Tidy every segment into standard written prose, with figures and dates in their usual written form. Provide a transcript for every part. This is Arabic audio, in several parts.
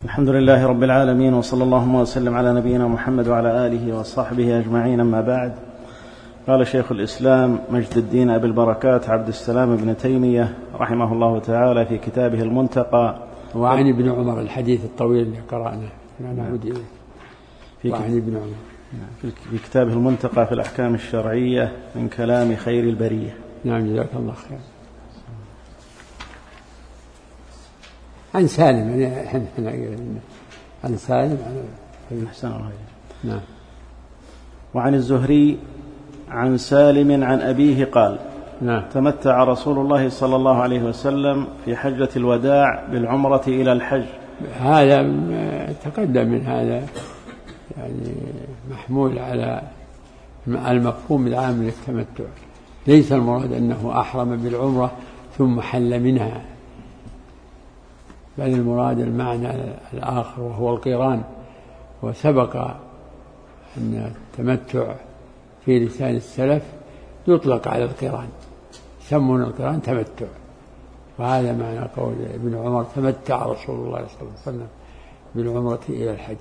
الحمد لله رب العالمين، وصلى الله وسلم على نبينا محمد وعلى آله وصحبه أجمعين. أما بعد، قال شيخ الإسلام مجد الدين أبي البركات عبد السلام بن تيمية رحمه الله تعالى في كتابه المنتقى: وعن ابن عمر، الحديث الطويل اللي قرأناه نعود إليه. وعن ابن عمر في كتابه المنتقى في الأحكام الشرعية من كلام خير البرية. نعم، جزاك الله خير. عن سالم، عن سالم أحسن الله. نعم. وعن الزهري عن سالم عن أبيه قال: نعم. تمتع رسول الله صلى الله عليه وسلم في حجة الوداع بالعمرة إلى الحج. هذا تقدم من هذا، يعني محمول على المفهوم العام للتمتع. ليس المراد أنه أحرم بالعمرة ثم حل منها، بل المراد المعنى الآخر وهو القران. وسبق أن التمتع في لسان السلف يطلق على القران، يسمون القران تمتع. وهذا معنى قول ابن عمر: تمتع رسول الله صلى الله عليه وسلم بالعمرة إلى الحج،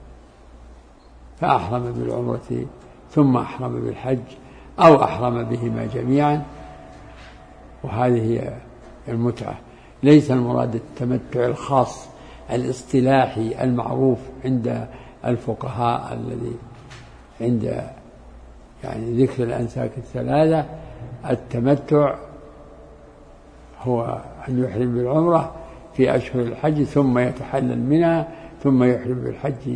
فأحرم بالعمرة ثم أحرم بالحج، أو أحرم بهما جميعا. وهذه هي المتعة. ليس المراد التمتع الخاص الاصطلاحي المعروف عند الفقهاء الذي عند يعني ذكر الأنساك الثلاثة. التمتع هو أن يحرم بالعمرة في أشهر الحج ثم يتحلل منها ثم يحرم بالحج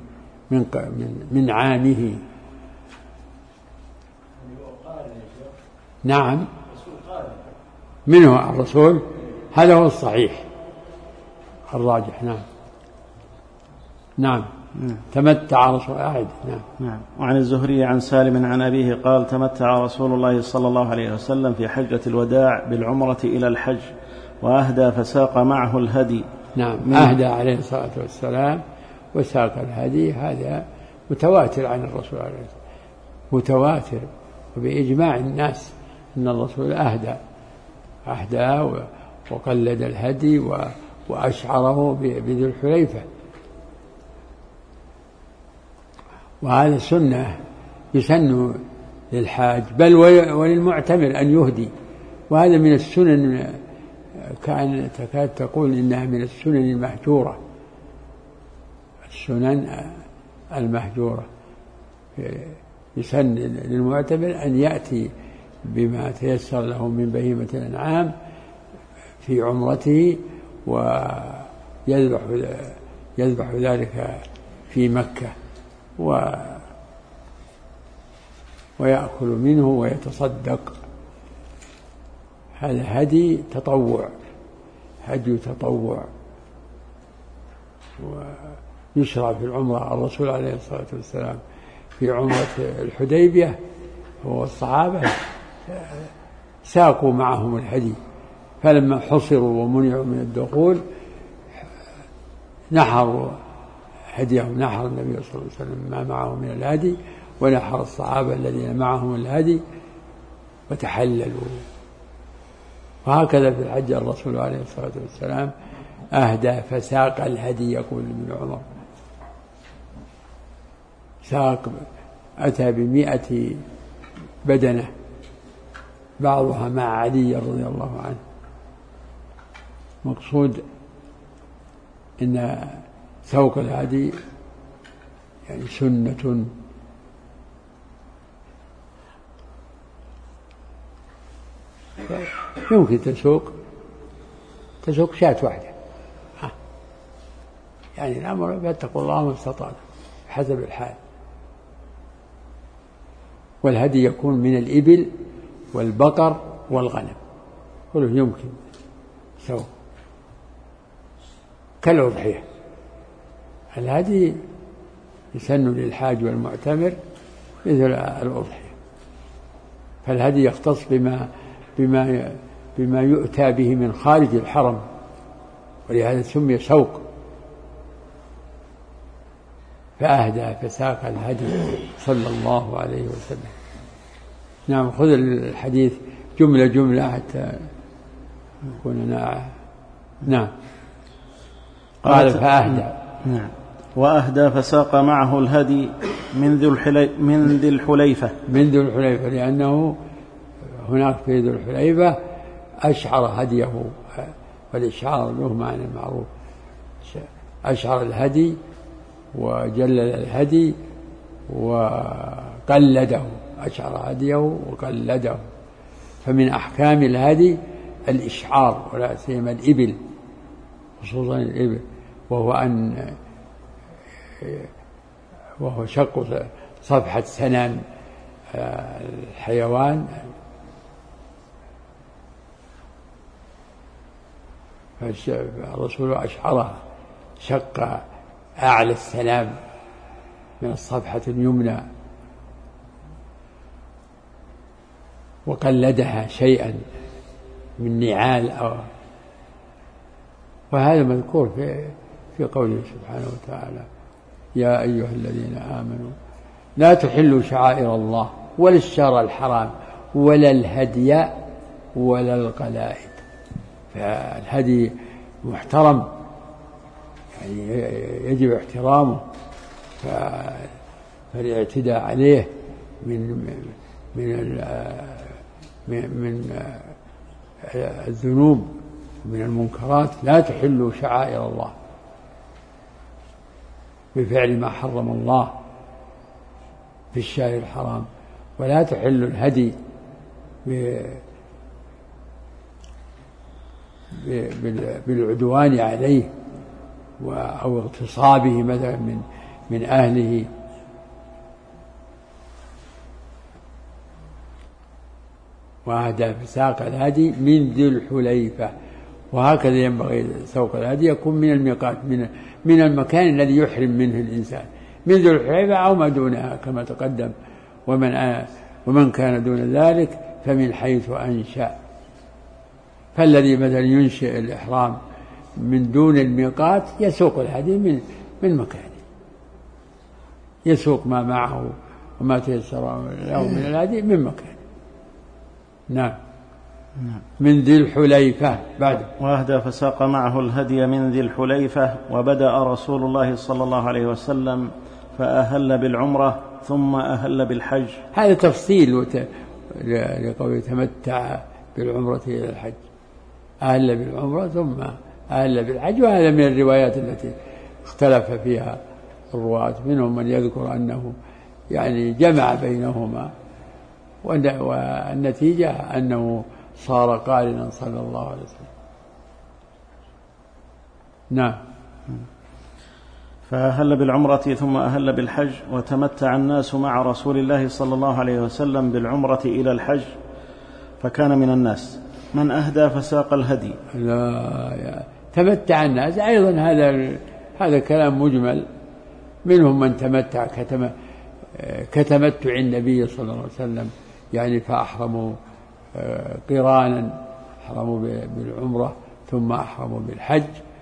من عامه. نعم، منه الرسول، هذا هو الصحيح الراجح. نعم. نعم. تمتع رسول أعد. نعم. وعن الزهري عن سالم عن أبيه قال: تمتع رسول الله صلى الله عليه وسلم في حجة الوداع بالعمرة إلى الحج، وأهدى فساق معه الهدي. نعم، أهدى عليه الصلاة والسلام وساق الهدي. هذا متواتر عن الرسول عليه الصلاة والسلام، متواتر وبإجماع الناس أن الرسول أهدى وقلد الهدي وأشعره بذي الحليفة. وهذا سنة يسن للحاج بل وللمعتمر أن يهدي. وهذا من السنن، كان تكاد تقول إنها من السنن المهجورة، السنن المهجورة. يسن للمعتمر أن يأتي بما تيسر له من بهيمة الأنعام في عمرته ويذبح ذلك في مكة ويأكل منه ويتصدق. هذا هدي تطوع، هدي تطوع. ويشرع في العمرة. الرسول عليه الصلاة والسلام في عمرة الحديبية هو الصحابة ساقوا معهم الهدي، فلما حصروا ومنعوا من الدخول نحروا هديهم. نحر النبي صلى الله عليه وسلم ما معه من الهدي، ونحر الصحابة الذين معهم الهدي وتحللوا. وهكذا في الحج الرسول عليه الصلاة والسلام أهدى فساق الهدي. يقول ابن عمر: ساق، أتى ب100 بدنة، بعضها مع علي رضي الله عنه. مقصود إن سوق الهدي يعني سنة. يمكن تسوق شاة واحدة، يعني الأمر فاتقوا الله ما استطعتم حسب الحال. والهدي يكون من الإبل والبقر والغنم، كله يمكن سوق كالأضحية. الهدي يسن للحاج والمعتمر مثل الأضحية. فالهدي يختص بما يؤتى به من خارج الحرم، ولهذا سمي سوق. فأهدى فساق الهدي صلى الله عليه وسلم. نعم. خذ الحديث جملة حتى يكون نعم. قال فأهدى. نعم. وأهدى فساق معه الهدي من ذي الحليفة لأنه هناك في ذي الحليفة أشعر هديه، والإشعار له معنى معروف، أشعر الهدي وجلل الهدي وقلده، أشعر هديه وقلده. فمن أحكام الهدي الإشعار، ولا سيما الإبل، خصوصا الإبل، وهو شق صفحة سنام الحيوان، فالرسول أشعرها، شق أعلى السنام من الصفحة اليمنى وقلدها شيئا من نعال وهذا مذكور في قوله سبحانه وتعالى: يا أيها الذين آمنوا لا تحلوا شعائر الله ولا الشهر الحرام ولا الهدي ولا القلائد. فالهدي محترم، يعني يجب احترامه، فالاعتداء عليه من الذنوب ومن المنكرات. لا تحلوا شعائر الله بفعل ما حرم الله في الشهر الحرام، ولا تحل الهدي بالعدوان عليه أو اغتصابه مثلا من أهله. وهذا فساق الهدي من ذي الحليفة. وهكذا ينبغي سوق الهدي يكون من الميقات، من المكان الذي يحرم منه الإنسان، من ذي الحليفة أو ما دونها كما تقدم. ومن كان دون ذلك فمن حيث أنشأ. فالذي مثلا ينشئ الإحرام من دون الميقات يسوق الهدي من مكانه، يسوق ما معه وما تيسر له من الهدي من مكانه. نعم. من ذي الحليفة. بعد: وأهدى فساق معه الهدي من ذي الحليفة. وبدأ رسول الله صلى الله عليه وسلم فأهل بالعمرة ثم أهل بالحج. هذا تفصيل لقول تمتع بالعمرة إلى الحج، أهل بالعمرة ثم أهل بالحج. وهذا من الروايات التي اختلف فيها الرواة، منهم من يذكر أنه يعني جمع بينهما، والنتيجة أنه صار قارنا صلى الله عليه وسلم. نعم. فأهل بالعمرة ثم أهل بالحج. وتمتع الناس مع رسول الله صلى الله عليه وسلم بالعمرة إلى الحج، فكان من الناس من أهدى فساق الهدي. لا، تمتع الناس أيضا هذا كلام مجمل. منهم من تمتع كتمتع النبي صلى الله عليه وسلم، يعني فأحرموا قرانا، أحرموا بالعمرة ثم أحرموا بالحج.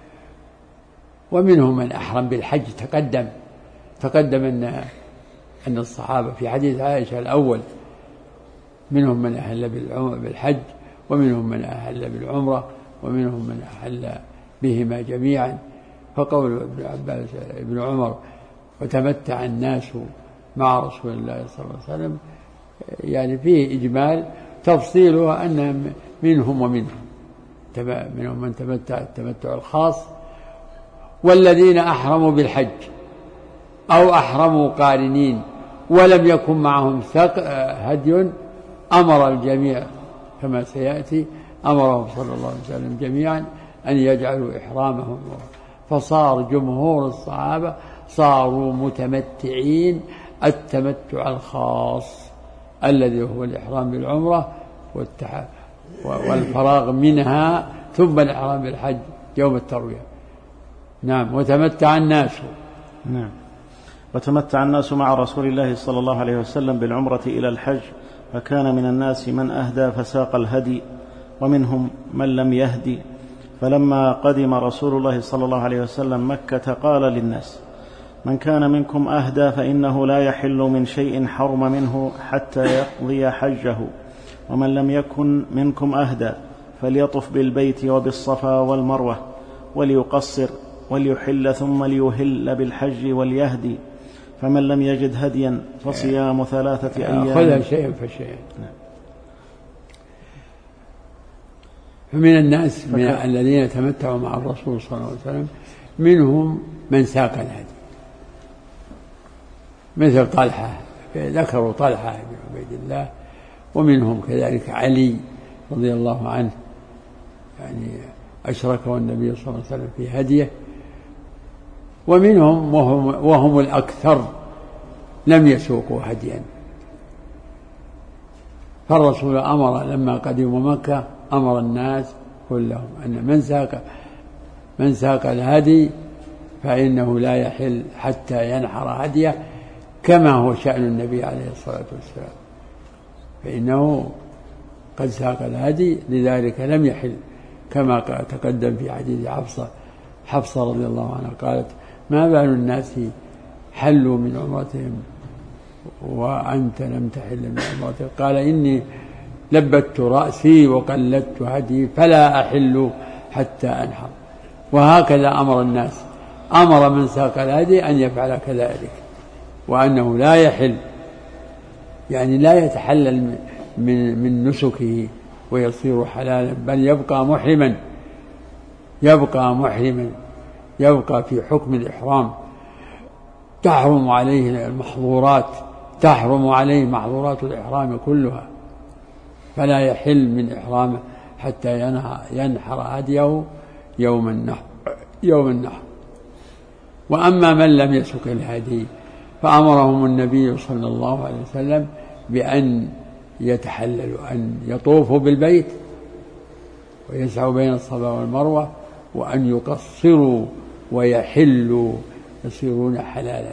ومنهم من أحرم بالحج. تقدم أن الصحابة في حديث عائشة الأول منهم من أهل بالحج، ومنهم من أهل بالعمرة، ومنهم من أهل بهما جميعا. فقول ابن عمر: وتمتع الناس مع رسول الله صلى الله عليه وسلم، يعني فيه إجمال. تفصيلها أن منهم ومنهم من تمتع التمتع الخاص. والذين أحرموا بالحج أو أحرموا قارنين ولم يكن معهم هدي أمر الجميع كما سيأتي، أمرهم صلى الله عليه وسلم جميعا أن يجعلوا إحرامهم. فصار جمهور الصحابة صاروا متمتعين التمتع الخاص الذي هو الإحرام بالعمرة والفراغ منها ثم الإحرام بالحج يوم التروية. نعم. وتمتع الناس. نعم. وتمتع الناس مع رسول الله صلى الله عليه وسلم بالعمرة إلى الحج، فكان من الناس من أهدى فساق الهدي، ومنهم من لم يهدي. فلما قدم رسول الله صلى الله عليه وسلم مكة قال للناس: من كان منكم أهدى فإنه لا يحل من شيء حرم منه حتى يقضي حجه، ومن لم يكن منكم أهدى فليطف بالبيت وبالصفا والمروة وليقصر وليحل ثم ليهل بالحج وليهدي، فمن لم يجد هديا فصيام 3 أيام. خذها شيئا فشيئا. فمن الناس من الذين تمتعوا مع الرسول صلى الله عليه وسلم منهم من ساق الهدي مثل طلحة، ذكروا طلحة بن عبيد الله، ومنهم كذلك علي رضي الله عنه، يعني أشركه النبي صلى الله عليه وسلم في هديه، ومنهم وهم الأكثر لم يسوقوا هديا. فالرسول أمر لما قدموا مكة أمر الناس كلهم أن من ساق الهدي فإنه لا يحل حتى ينحر هديه، كما هو شأن النبي عليه الصلاة والسلام، فإنه قد ساق الهدي لذلك لم يحل، كما تقدم في حديث حفصة رضي الله عنها قالت: ما بال الناس حلوا من عمرتهم وأنت لم تحل من عمرتك؟ قال: إني لبت رأسي وقلدت هدي فلا أحل حتى أنحر. وهكذا أمر الناس، أمر من ساق الهدي أن يفعل كذلك، وأنه لا يحل، يعني لا يتحلل من نسكه ويصير حلالا، بل يبقى في حكم الإحرام، تحرم عليه المحظورات، تحرم عليه محظورات الإحرام كلها، فلا يحل من إحرامه حتى ينحر هديه يوم النحر. وأما من لم يسق الهدي فأمرهم النبي صلى الله عليه وسلم بأن يتحللوا، أن يطوفوا بالبيت ويسعوا بين الصفا والمروة، وأن يقصروا ويحلوا يصيرون حلالا.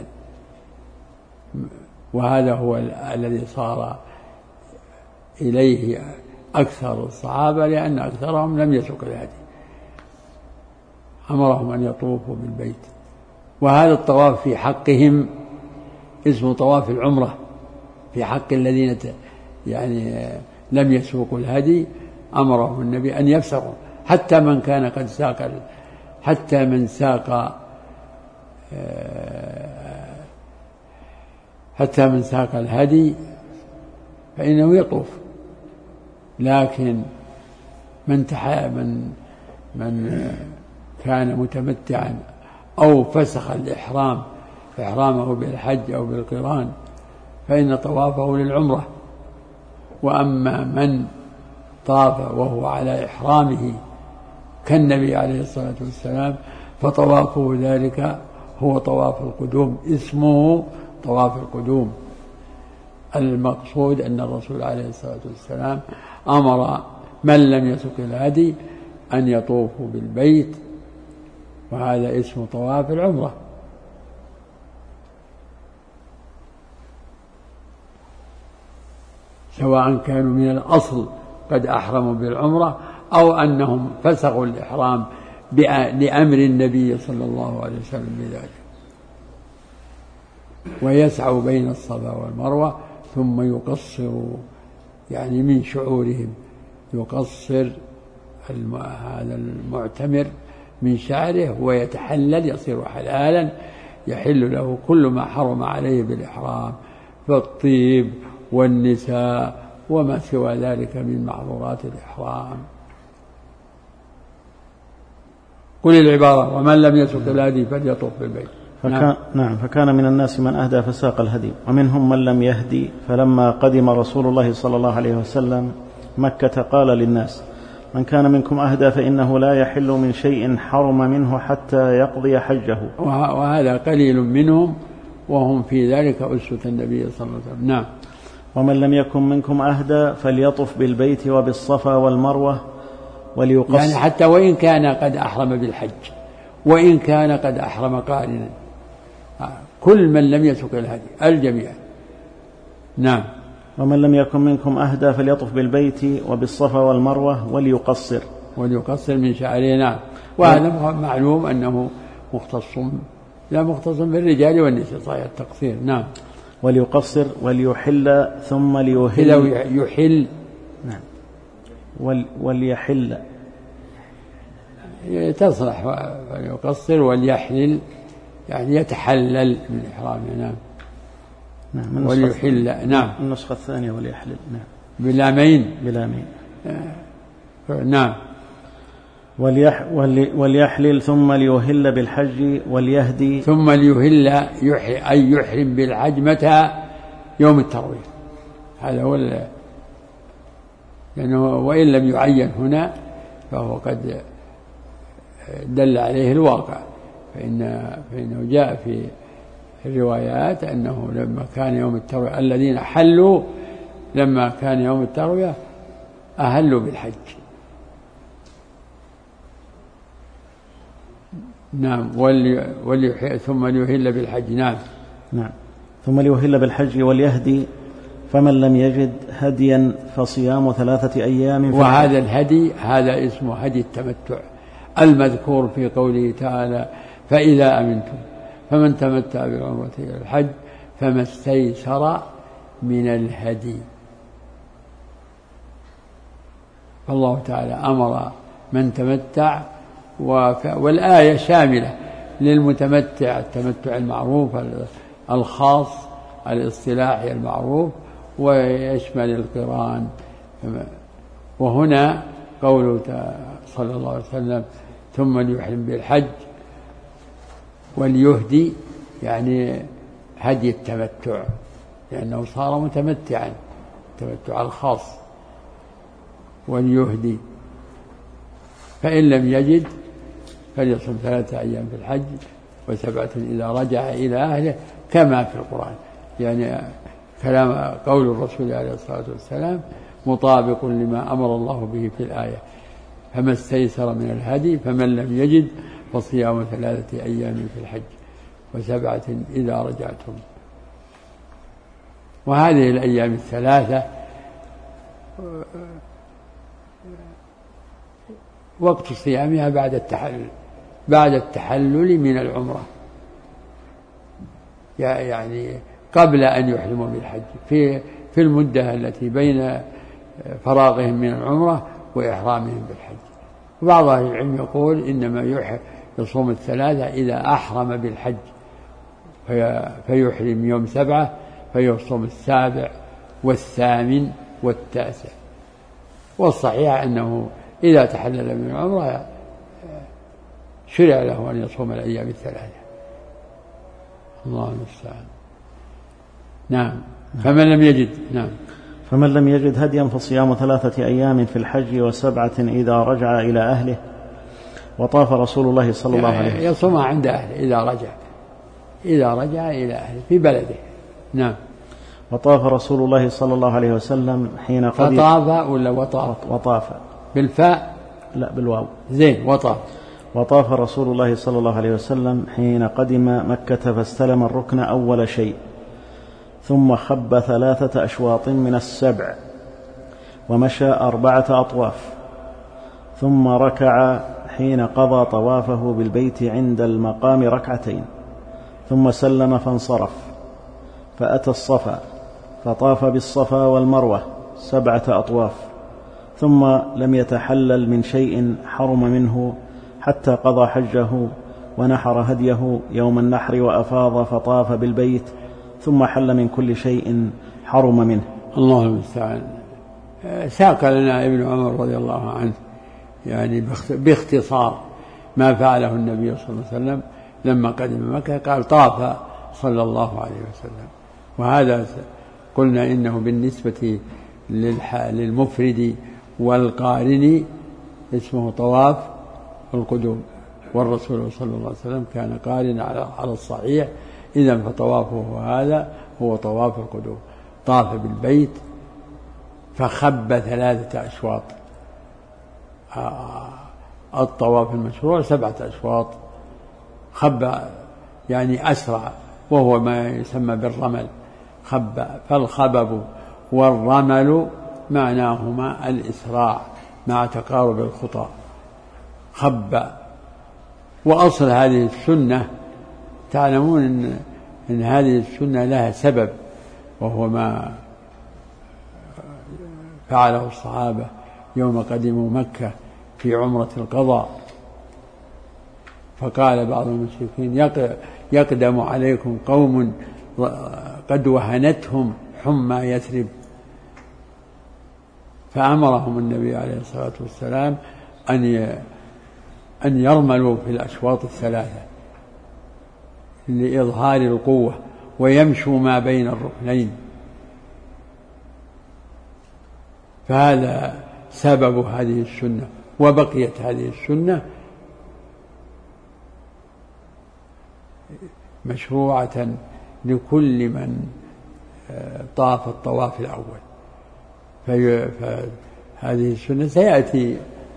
وهذا هو الذي صار إليه أكثر الصحابة، لأن أكثرهم لم يسق الهدي، أمرهم أن يطوفوا بالبيت. وهذا الطواف في حقهم اسمه طواف العمرة، في حق الذين يعني لم يسوقوا الهدي أمرهم النبي أن يفسقوا، حتى من كان قد ساق، حتى من ساق الهدي فإنه يطوف. لكن من كان متمتعا أو فسخ إحرامه بالحج أو بالقران فإن طوافه للعمرة. وأما من طاف وهو على إحرامه كالنبي عليه الصلاة والسلام فطوافه ذلك هو طواف القدوم، اسمه طواف القدوم. المقصود أن الرسول عليه الصلاة والسلام أمر من لم يسق الهدي أن يطوفوا بالبيت، وهذا اسمه طواف العمرة. سواء كانوا من الأصل قد أحرموا بالعمرة أو أنهم فسخوا الإحرام لأمر النبي صلى الله عليه وسلم بذلك. ويسعوا بين الصفا والمروة ثم يقصروا، يعني من شعورهم يقصر هذا المعتمر من شعره ويتحلل، يصير حلالا، يحل له كل ما حرم عليه بالإحرام، فالطيب والنساء وما سوى ذلك من محظورات الإحرام. قل العبارة: ومن لم يسق الهدي فليطوف بالبيت. فكان من الناس من أهدى فساق الهدي، ومنهم من لم يهدي. فلما قدم رسول الله صلى الله عليه وسلم مكة قال للناس: من كان منكم أهدى فإنه لا يحل من شيء حرم منه حتى يقضي حجه. وهذا قليل منهم، وهم في ذلك أسوة النبي صلى الله عليه وسلم. نعم. ومن لم يكن منكم أهدى فليطف بالبيت وبالصفا والمروة وليقصر، يعني حتى وإن كان قد أحرم بالحج، وإن كان قد أحرم قارنا، كل من لم يسق الهدي الجميع. نعم. ومن لم يكن منكم أهدى فليطف بالبيت وبالصفا والمروة وليقصر من شعره. نعم. وهذا معلوم أنه مختص بالرجال والنساء، صحيح التقصير. نعم. وليقصر وليحل ثم ليهل. يحل. نعم. وليحل تصلح فليقصر وليحلل، يعني يتحلل من إحرامه. نعم. وليحل. نعم. النسخة الثانية وليحلل. نعم. بلامين. نعم. وليحلل ثم ليهل بالحج وليهدي. ثم ليهل أي يحرم بالحج متى؟ يوم التروية. هذا هو لأنه وإن لم يعين هنا فهو قد دل عليه الواقع، فإنه جاء في الروايات أنه لما كان يوم التروية الذين حلوا لما كان يوم التروية أهلوا بالحج. نعم. ثم ليهل بالحج. نعم. ثم ليهل بالحج وليهدي، فمن لم يجد هديا فصيام 3 أيام. وهذا الهدي هذا اسمه هدي التمتع المذكور في قوله تعالى: فإذا أمنتم فمن تمتع بالعمرة إلى الحج فما استيسر من الهدي. فالله تعالى أمر من تمتع، والآية شاملة للمتمتع التمتع المعروف الخاص الاصطلاحي المعروف، ويشمل القران. وهنا قوله صلى الله عليه وسلم: ثم ليحرم بالحج وليهدي، يعني هدي التمتع، لأنه صار متمتعا التمتع الخاص. وليهدي، فإن لم يجد فليصم 3 أيام في الحج و7 إذا رجع إلى أهله، كما في القرآن. يعني كلام قول الرسول عليه الصلاة والسلام مطابق لما أمر الله به في الآية: فما استيسر من الهدي، فمن لم يجد فصيام 3 أيام في الحج و7 إذا رجعتم. وهذه الأيام 3 وقت صيامها بعد التحلل من العمرة، يعني قبل أن يحرموا بالحج، في المدة التي بين فراغهم من العمرة وإحرامهم بالحج. وبعض أهل العلم يقول إنما يصوم 3 إذا أحرم بالحج، فيحرم يوم 7 فيصوم 7 والثامن والتاسع. والصحيح أنه إذا تحلل من العمرة شرع له أن يصوم الأيام 3. الله المستعان. نعم. فمن لم يجد. نعم. فمن لم يجد هديا فصيام 3 أيام في الحج و7 إذا رجع إلى أهله. وطاف رسول الله صلى الله عليه وسلم. يصومها عند أهله إذا رجع إلى أهله في بلده. نعم. وطاف رسول الله صلى الله عليه وسلم حين قدم. فطاف ولا وطاف؟ وطاف بالفاء؟ لا، بالواو. زين. وطاف. وطاف رسول الله صلى الله عليه وسلم حين قدم مكة فاستلم الركن أول شيء، ثم خب 3 أشواط من 7، ومشى 4 أطواف، ثم ركع حين قضى طوافه بالبيت عند المقام 2 ثم سلم فانصرف، فأتى الصفا فطاف بالصفا والمروة 7 أطواف، ثم لم يتحلل من شيء حرم منه حتى قضى حجه ونحر هديه يوم النحر وأفاض فطاف بالبيت، ثم حل من كل شيء حرم منه. الله المستعان. ساق لنا ابن عمر رضي الله عنه يعني باختصار ما فعله النبي صلى الله عليه وسلم لما قدم مكة. قال: طاف صلى الله عليه وسلم. وهذا قلنا إنه بالنسبة للمفرد والقارن اسمه طواف القدوم، والرسول صلى الله عليه وسلم كان قارن على الصحيح، إذن فطوافه هذا هو طواف القدوم. طاف بالبيت فخب 3 أشواط، الطواف المشروع 7 أشواط، خب يعني أسرع، وهو ما يسمى بالرمل. خب، فالخبب والرمل معناهما الإسراع مع تقارب الخطى. خب. وأصل هذه السنة تعلمون إن هذه السنة لها سبب، وهو ما فعله الصحابة يوم قدموا مكة في عمرة القضاء، فقال بعض المشركين يقدم عليكم قوم قد وهنتهم حمى يثرب، فأمرهم النبي عليه الصلاة والسلام أن يرملوا في الأشواط الثلاثة لإظهار القوة ويمشوا ما بين الركنين. فهذا سبب هذه السنة، وبقيت هذه السنة مشروعة لكل من طاف الطواف الأول. فهذه السنة سيأتي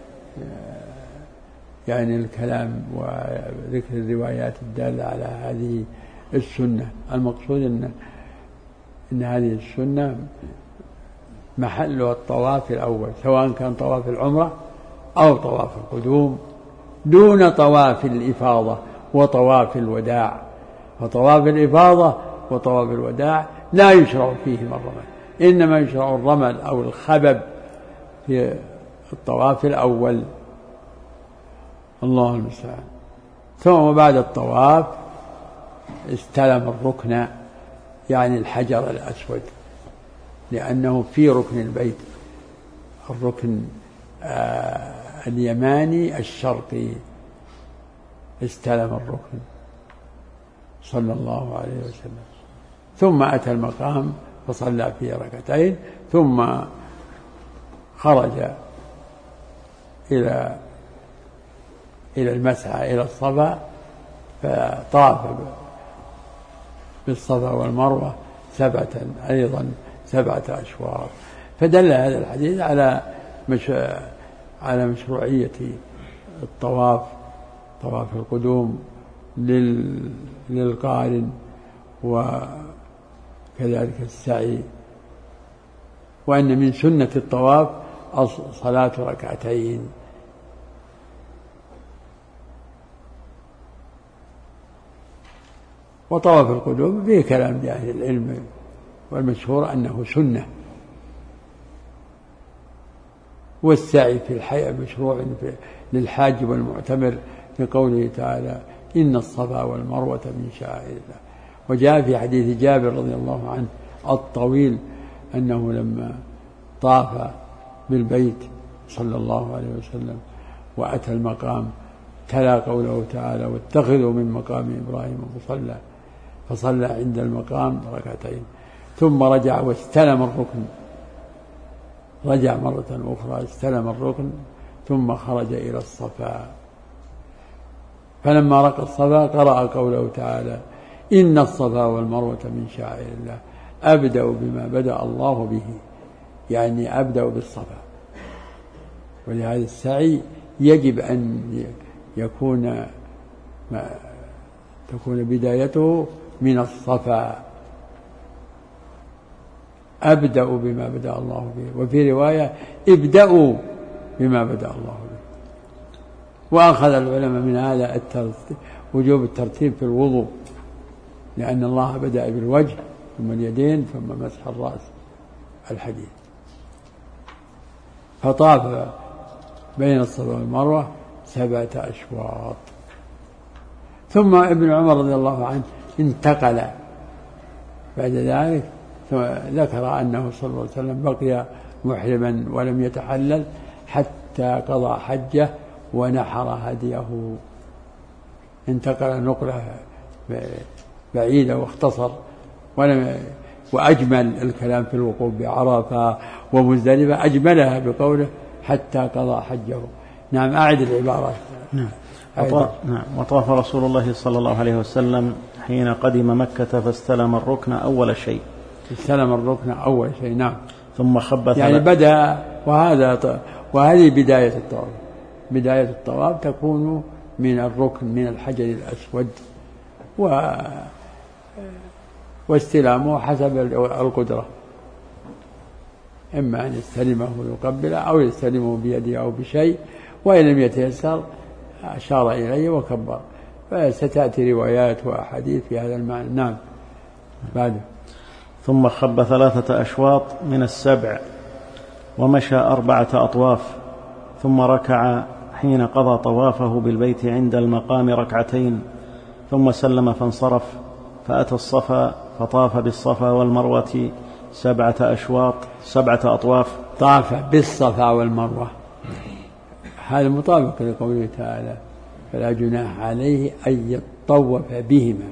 يعني الكلام وذكر الروايات الدالة على هذه السنة. المقصود إن هذه السنة محلها الطواف الأول، سواء كان طواف العمرة أو طواف القدوم، دون طواف الإفاضة وطواف الوداع. فطواف الإفاضة وطواف الوداع لا يشرع فيهما الرمل، إنما يشرع الرمل أو الخبب في الطواف الأول. الله المستعان. ثم بعد الطواف استلم الركن، يعني الحجر الأسود، لأنه في ركن البيت، الركن اليماني الشرقي، استلم الركن صلى الله عليه وسلم. ثم أتى المقام فصلى فيه ركعتين، ثم خرج إلى المسعى إلى الصفا، فطاف بالصفا والمروة أيضا 7 أشواط. فدل هذا الحديث على مشروعية الطواف، طواف القدوم للقارن، وكذلك السعي، وأن من سنة الطواف صلاة ركعتين. وطواف القدوم فيه كلام لأهل العلم، والمشهور أنه سنة. والسعي في الحياة مشروع للحاج والمعتمر، لقوله تعالى إن الصفا والمروة من شعائر الله. وجاء في حديث جابر رضي الله عنه الطويل أنه لما طاف بالبيت صلى الله عليه وسلم وأتى المقام تلا قوله تعالى واتخذوا من مقام إبراهيم مصلى، فصلى عند المقام ركعتين، ثم رجع واستلم الركن، رجع مرة أخرى استلم الركن، ثم خرج إلى الصفا. فلما رقى الصفا قرأ قوله تعالى إن الصفا والمروة من شعائر الله أبدأ بما بدأ الله به، يعني أبدأ بالصفا. ولهذا السعي يجب أن تكون بدايته من الصفا، أبدأ بما بدأ الله به. وفي رواية ابدأوا بما بدأ الله به. وأخذ العلماء من هذا وجوب الترتيب في الوضوء، لأن الله بدأ بالوجه ثم اليدين ثم مسح الرأس، الحديث. فطاف بين الصفا والمروة 7 أشواط. ثم ابن عمر رضي الله عنه انتقل بعد ذلك، ذكر أنه صلى الله عليه وسلم بقي محرما ولم يتحلل حتى قضى حجه ونحر هديه. انتقل نقلة بعيدة واختصر وأجمل الكلام في الوقوف بعرفة ومزدلفة، أجملها بقوله حتى قضى حجه. نعم، أعد العبارة. نعم. وطاف رسول الله صلى الله عليه وسلم حين قدم مكة فاستلم الركن أول شيء. استلم الركن أول شيء، نعم. ثم خبث، يعني بدأ، وهذه بداية الطواف. بداية الطواف تكون من الركن، من الحجر الأسود، واستلامه حسب القدرة، إما أن يستلمه ويقبله أو يستلمه بيده أو بشيء، وإن لم يتيسر أشار إليه وكبر. فستأتي روايات وأحاديث في هذا المعنى. نعم. بعده ثم خب 3 أشواط من 7 ومشى 4 أطواف، ثم ركع حين قضى طوافه بالبيت عند المقام ركعتين ثم سلم فانصرف، فأتى الصفا فطاف بالصفا والمروة 7 أطواف. طاف بالصفا والمروة، هذا مطابق لقوله تعالى: فلا جناح عليه أن يطوف بهما،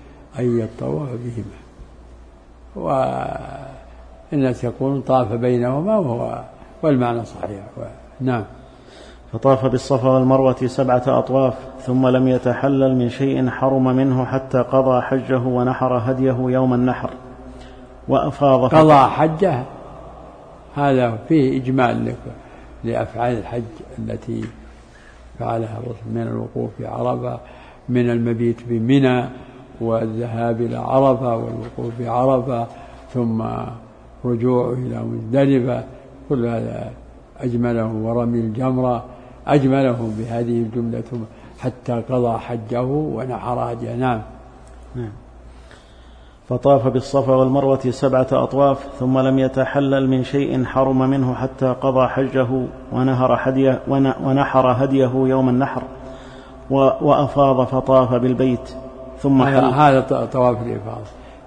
والناس يقولون طاف بينهما والمعنى صحيح. نعم. فطاف بالصفا والمروة 7 أطواف ثم لم يتحلل من شيء حرم منه حتى قضى حجه ونحر هديه يوم النحر وأفاض. قضى حجه، هذا فيه إجمال لأفعال الحج التي فعلها الرسول من الوقوف في عرفة، من المبيت بمنى والذهاب إلى عرفة والوقوف في عرفة ثم رجوعه إلى مزدلفة، كل هذا أجمله، ورمي الجمرة أجمله بهذه الجملة حتى قضى حجه ونحر هديه. نعم. فطاف بالصفا والمروة 7 أطواف ثم لم يتحلل من شيء حرم منه حتى قضى حجه ونحر هديه يوم النحر وأفاض فطاف بالبيت ثم حل. هذا طواف الإفاضة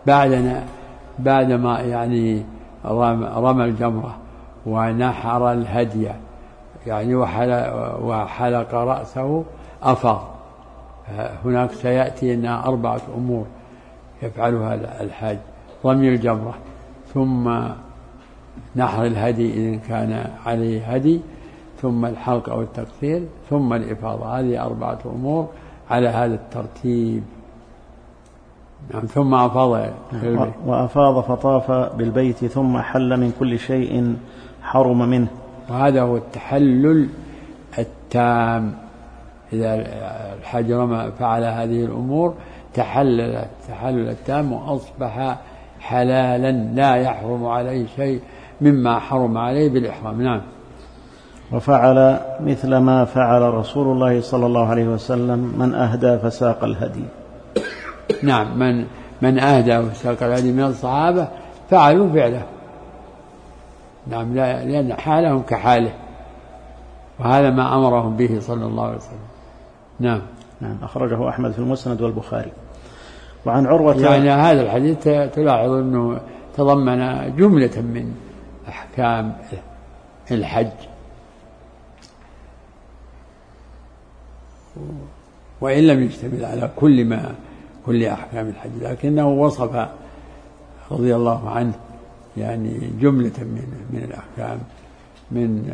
بعدما يعني رمى الجمرة ونحر الهدي يعني وحلق رأسه أفاض. هناك سيأتي أنها 4 أمور يفعلها الحاج: رمي الجمرة، ثم نحر الهدي إذا كان عليه هدي، ثم الحلق أو التقصير، ثم الإفاضة. هذه 4 أمور على هذا الترتيب. ثم أفاض وأفاض فطاف بالبيت ثم حل من كل شيء حرم منه، وهذا هو التحلل التام. إذا الحاج فعل هذه الأمور تحلل التام وأصبح حلالا لا يحرم عليه شيء مما حرم عليه بالإحرام. نعم. وفعل مثل ما فعل رسول الله صلى الله عليه وسلم من أهدى فساق الهدي. نعم، من أهدى فساق الهدي من الصحابة فعلوا فعله. نعم، لأن حالهم كحاله، وهذا ما أمرهم به صلى الله عليه وسلم. نعم. أخرجه أحمد في المسند والبخاري. وعن عروة، يعني هذا الحديث تلاحظ أنه تضمن جملة من أحكام الحج، وإن لم يشتمل على كل أحكام الحج، لكنه وصف رضي الله عنه يعني جملة من الأحكام، من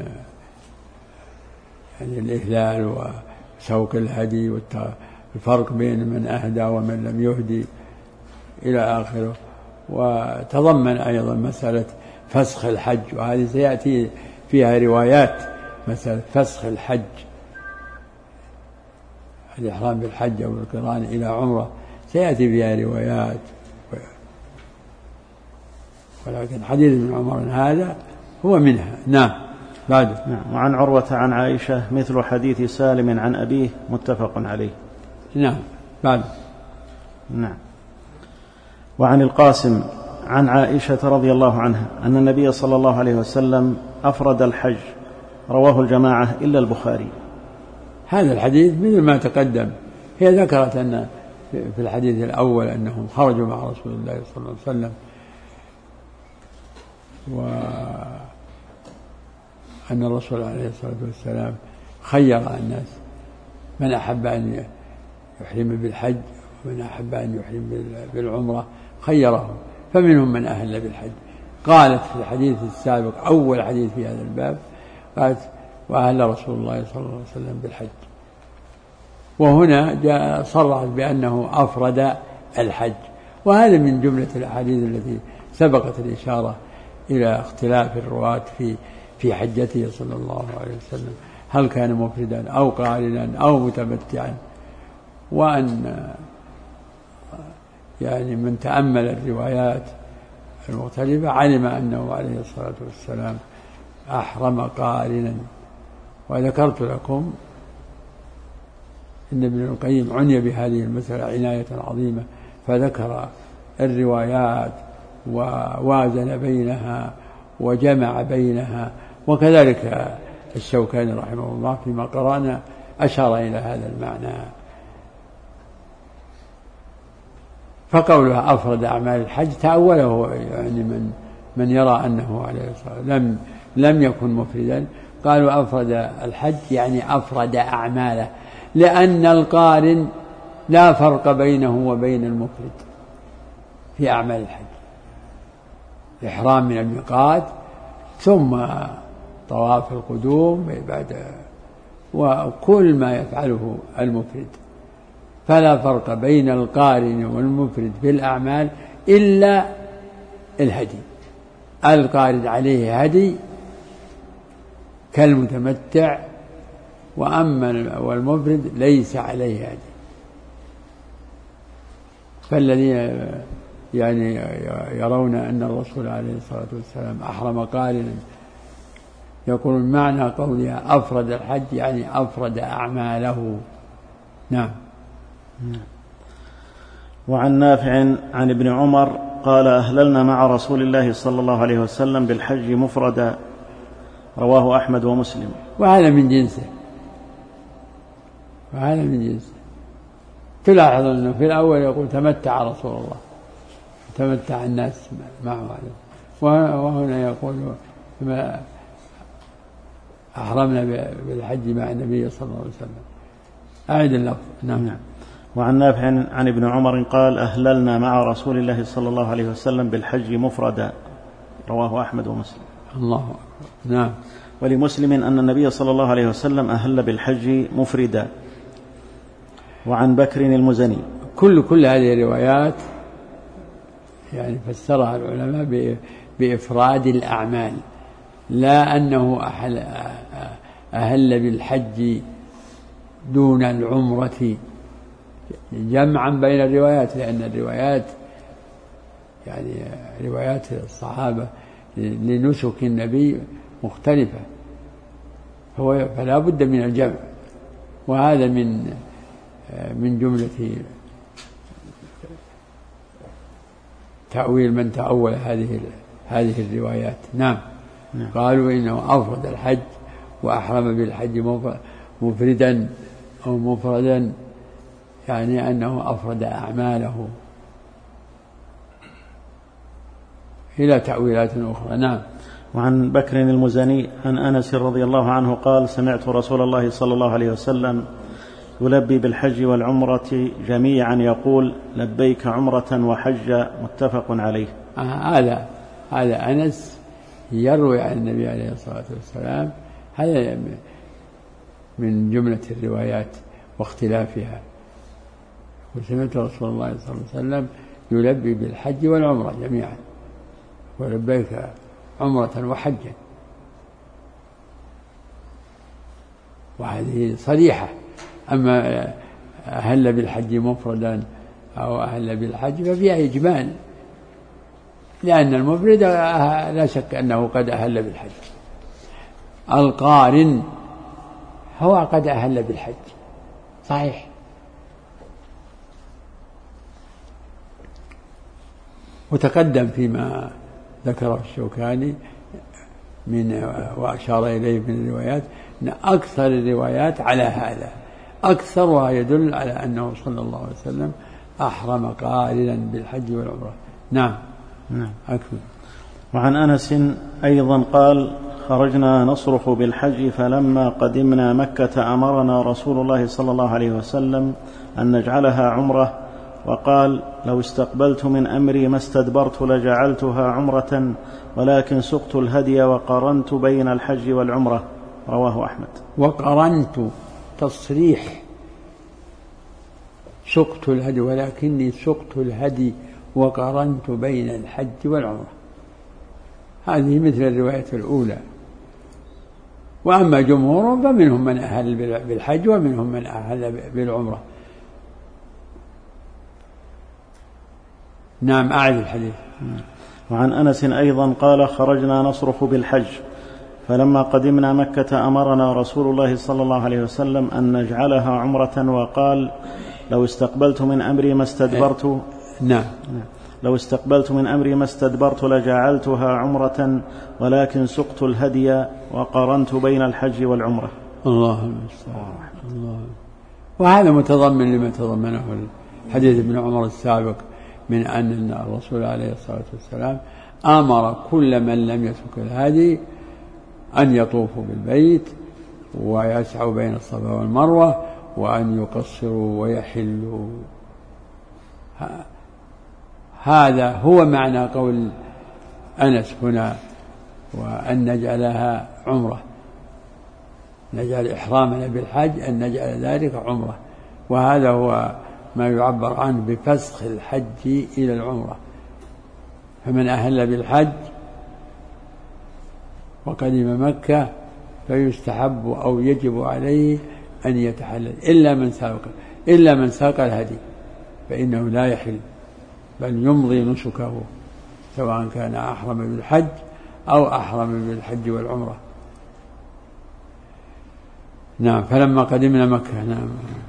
يعني الإهلال وسوق الهدي والفرق بين من أهدى ومن لم يهدي إلى آخره. وتضمن أيضا مسألة فسخ الحج، وهذه سيأتي فيها روايات. مسألة فسخ الحج، الإحرام بالحج أو القران إلى عمرة، سيأتي فيها روايات، ولكن حديث ابن عمر هذا هو منها. نعم. بعد. وعن عروة عن عائشة مثل حديث سالم عن أبيه متفق عليه. نعم. بعد. نعم. وعن القاسم عن عائشة رضي الله عنها أن النبي صلى الله عليه وسلم أفرد الحج، رواه الجماعة إلا البخاري. هذا الحديث مثل ما تقدم. هي ذكرت أن في الحديث الأول أنهم خرجوا مع رسول الله صلى الله عليه وسلم، وأن الرسول عليه الصلاة والسلام خير الناس من أحب أن يحرم بالحج ومن أحب أن يحرم بالعمرة، خيرهم، فمنهم من أهل بالحج. قالت في الحديث السابق أول حديث في هذا الباب، قالت: وأهل رسول الله صلى الله عليه وسلم بالحج. وهنا جاء صرحت بأنه أفرد الحج، وهذا من جملة الأحاديث التي سبقت الإشارة إلى اختلاف الرواة في حجته صلى الله عليه وسلم، هل كان مفردا أو قارنا أو متمتعا. وأن يعني من تأمل الروايات المختلفة علم أنه عليه الصلاة والسلام أحرم قارنا. وذكرت لكم إن ابن القيم عني بهذه المسألة عناية عظيمة، فذكر الروايات ووازن بينها وجمع بينها، وكذلك الشوكاني رحمه الله فيما قرأنا أشار إلى هذا المعنى. فقولها أفرد أعمال الحج تأوله يعني من يرى أنه عليه الصلاة والسلام لم يكن مفردا، قالوا أفرد الحج يعني أفرد أعماله، لأن القارن لا فرق بينه وبين المفرد في أعمال الحج، إحرام من الميقات ثم طواف القدوم بعد وكل ما يفعله المفرد، فلا فرق بين القارن والمفرد في الأعمال إلا الهدي. القارن عليه هدي كالمتمتع، وأما والمفرد ليس عليه هدي. فالذين يعني يرون أن الرسول عليه الصلاة والسلام أحرم قارنا يقولون معنى قولها أفرد الحج يعني أفرد أعماله. نعم. وعن نافع عن ابن عمر قال أهللنا مع رسول الله صلى الله عليه وسلم بالحج مفردا، رواه أحمد ومسلم. وهذا من جنسه، تلاحظ أنه في الأول يقول تمتع رسول الله، تمتع الناس معه، وهنا يقول أحرمنا بالحج مع النبي صلى الله عليه وسلم. أعد اللفظ. نعم. وعن نافع عن ابن عمر قال أهللنا مع رسول الله صلى الله عليه وسلم بالحج مفردا، رواه أحمد ومسلم. الله أكبر. نعم. ولمسلم أن النبي صلى الله عليه وسلم أهل بالحج مفردا. وعن بكر المزني. كل هذه الروايات يعني فسرها العلماء بإفراد الأعمال، لا أنه أهل بالحج دون العمرة، جمعا بين الروايات، لأن الروايات يعني روايات الصحابة لنسك النبي مختلفة، فلا بد من الجمع، وهذا من جملة تأويل من تأول هذه الروايات. نعم. قالوا إنه أفرد الحج وأحرم بالحج مفردا أو مفردا، يعني أنه أفرد أعماله، إلى تأويلات أخرى. نعم. وعن بكر المزني عن أنس رضي الله عنه قال سمعت رسول الله صلى الله عليه وسلم يلبي بالحج والعمرة جميعا يقول لبيك عمرة وحج، متفق عليه. هذا أنس يروي عن النبي عليه الصلاة والسلام، هذا من جملة الروايات واختلافها. وسمعت رسول الله صلى الله عليه وسلم يلبي بالحج والعمرة جميعا، ولبيك عمرة وحجا، وهذه صريحة. أما أهل بالحج مفردا أو أهل بالحج ففيها إجمال، لأن المفرد لا شك أنه قد أهل بالحج، القارن هو قد أهل بالحج صحيح. وتقدم فيما ذكره الشوكاني وأشار إليه من الروايات أن أكثر الروايات على هذا، أكثرها يدل على أنه صلى الله عليه وسلم أحرم قارنا بالحج والعمرة. نعم. أكمل. وعن أنس أيضا قال خرجنا نصرخ بالحج فلما قدمنا مكة أمرنا رسول الله صلى الله عليه وسلم أن نجعلها عمرة، وقال لو استقبلت من أمري ما استدبرت لجعلتها عمرة، ولكن سقت الهدي وقرنت بين الحج والعمرة، رواه أحمد. وقرنت تصريح، سقت الهدي، ولكني سقت الهدي وقرنت بين الحج والعمرة، هذه مثل الرواية الأولى. وأما جمهور فمنهم من أهل بالحج ومنهم من أهل بالعمرة. نعم. أعد الحديث. وعن أنس أيضا قال خرجنا نصرخ بالحج فلما قدمنا مكة أمرنا رسول الله صلى الله عليه وسلم أن نجعلها عمرة، وقال لو استقبلت من أمري ما استدبرت. نعم. لو استقبلت من أمري ما استدبرت لجعلتها عمرة ولكن سقت الهدي وقرنت بين الحج والعمرة. الله المستعان. الله. وهذا متضمن لما تضمنه حديث ابن عمر السابق من أن الرسول عليه الصلاة والسلام أمر كل من لم يسك الهدي أن يطوفوا بالبيت ويسعوا بين الصفا والمروة وأن يقصروا ويحلوا. هذا هو معنى قول أنس هنا وأن نجعلها عمرة، نجعل إحرامنا بالحج أن نجعل ذلك عمرة، وهذا هو ما يعبر عنه بفسخ الحج إلى العمرة. فمن أهل بالحج وقدم مكة فيستحب أو يجب عليه أن يتحلل إلا من ساق الهدي فإنه لا يحل بل يمضي نسكه سواء كان أحرم بالحج أو أحرم بالحج والعمرة. نعم. فلما قدمنا مكة نعم.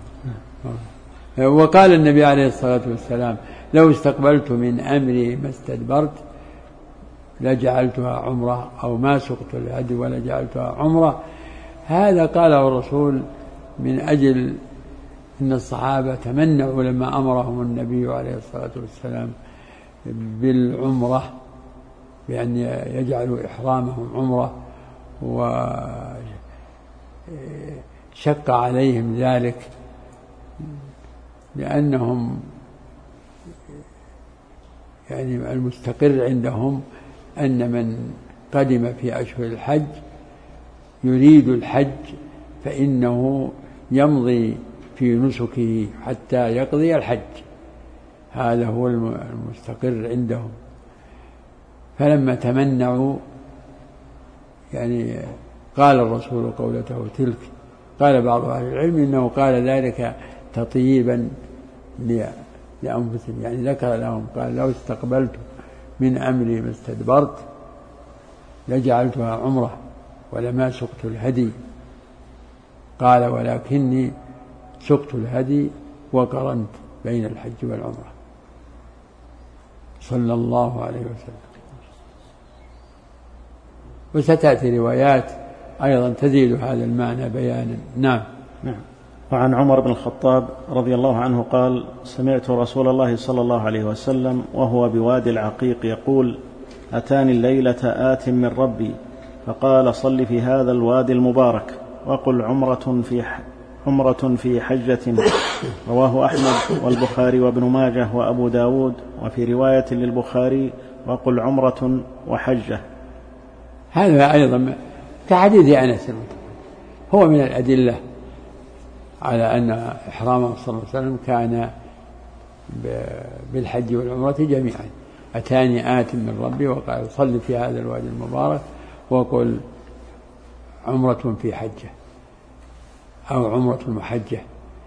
وقال النبي عليه الصلاة والسلام لو استقبلت من أمري ما استدبرت لجعلتها عمرة أو ما سقت الهدي ولجعلتها عمرة. هذا قاله الرسول من أجل إن الصحابة تمنعوا لما أمرهم النبي عليه الصلاة والسلام بالعمرة بأن يجعلوا إحرامهم عمرة، وشق عليهم ذلك لأنهم يعني المستقر عندهم أن من قدم في أشهر الحج يريد الحج فإنه يمضي في نسكه حتى يقضي الحج، هذا هو المستقر عندهم. فلما تمنعوا يعني قال الرسول قولته تلك، قال بعض أهل العلم إنه قال ذلك تطيبا لأنفسهم، يعني ذكر لهم قال لو استقبلت من أمري ما استدبرت لجعلتها عمرة ولما سقت الهدي، قال ولكني سقت الهدي وقرنت بين الحج والعمرة صلى الله عليه وسلم. وستأتي روايات أيضا تزيد هذا المعنى بيانا. نعم. وعن عمر بن الخطاب رضي الله عنه قال سمعت رسول الله صلى الله عليه وسلم وهو بوادي العقيق يقول أتاني الليلة آت من ربي فقال صل في هذا الوادي المبارك وقل عمرة في حجة. رواه أحمد والبخاري وابن ماجه وأبو داود، وفي رواية للبخاري وقل عمرة وحجة. هذا أيضا كحديث أنس هو من الأدلة على أن إحرامه صلى الله عليه وسلم كان بالحج والعمرة جميعا. أتاني آت من ربي وقال صل في هذا الوادي المبارك وقل عمرة في حجة أو عمرة محجة،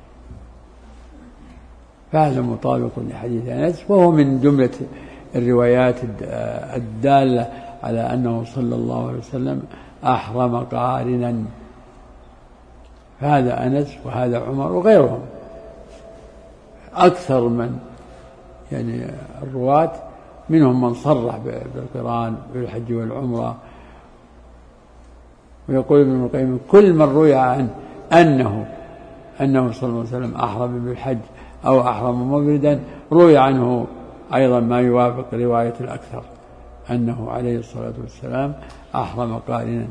فهذا مطابق لحديث أنس، وهو من جملة الروايات الدالة على أنه صلى الله عليه وسلم أحرم قارنا. هذا أنس وهذا عمر وغيرهم أكثر من يعني الرواة منهم من صرح بالقران بالحج والعمرة. ويقول ابن القيم كل من روي عنه أنه صلى الله عليه وسلم أحرم بالحج أو أحرم مفردا روي عنه أيضا ما يوافق رواية الأكثر أنه عليه الصلاة والسلام أحرم قارنا.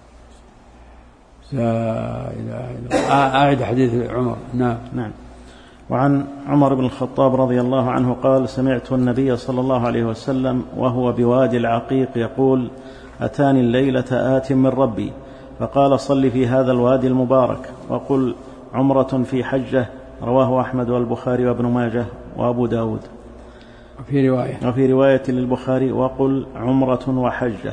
لا إله إلا الله. أعد حديث عمر. نعم. وعن عمر بن الخطاب رضي الله عنه قال سمعت النبي صلى الله عليه وسلم وهو بوادي العقيق يقول أتاني الليلة آت من ربي فقال صل في هذا الوادي المبارك وقل عمرة في حجة. رواه أحمد والبخاري وابن ماجه وأبو داود، وفي رواية للبخاري وقل عمرة وحجة.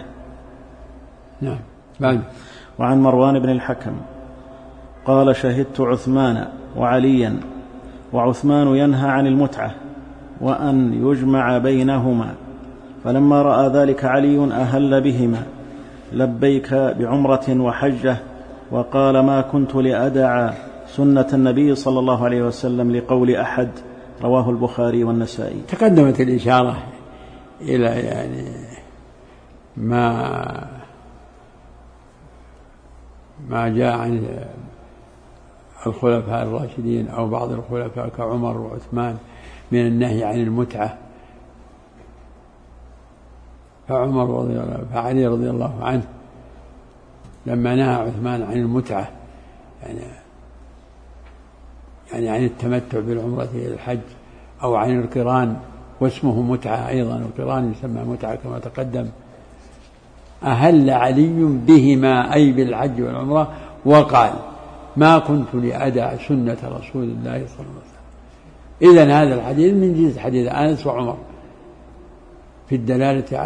نعم. وعن مروان بن الحكم قال شهدت عثمان وعليا وعثمان ينهى عن المتعة وأن يجمع بينهما، فلما رأى ذلك علي أهل بهما لبيك بعمرة وحجة، وقال ما كنت لأدع سنة النبي صلى الله عليه وسلم لقول أحد. رواه البخاري والنسائي. تقدمت الإشارة إلى يعني ما جاء عن الخلفاء الراشدين أو بعض الخلفاء كعمر وعثمان من النهي عن المتعة. فعلي رضي الله عنه لما نهى عثمان عن المتعة يعني عن التمتع بالعمرة إلى الحج أو عن القران، واسمه متعة أيضا، القران يسمى متعة كما تقدم، أهل علي بهما أي بالحج والعمرة، وقال ما كنت لأدع سنة رسول الله صلى الله عليه وسلم. إذن هذا الحديث من جنس حديث أنس وعمر في الدلالة